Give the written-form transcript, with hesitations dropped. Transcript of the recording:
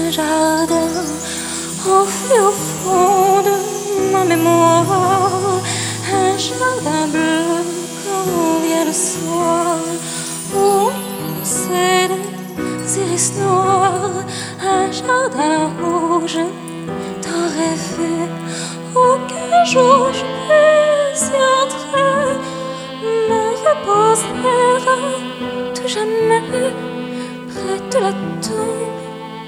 un jardin enfoui au fond de ma mémoire, un jardin bleu quand vient le soir, où c'est des iris noirs, un jardin où je t'aurais vu, où qu'un jour je puisse y entrer, me reposer à tout jamais près de la tour.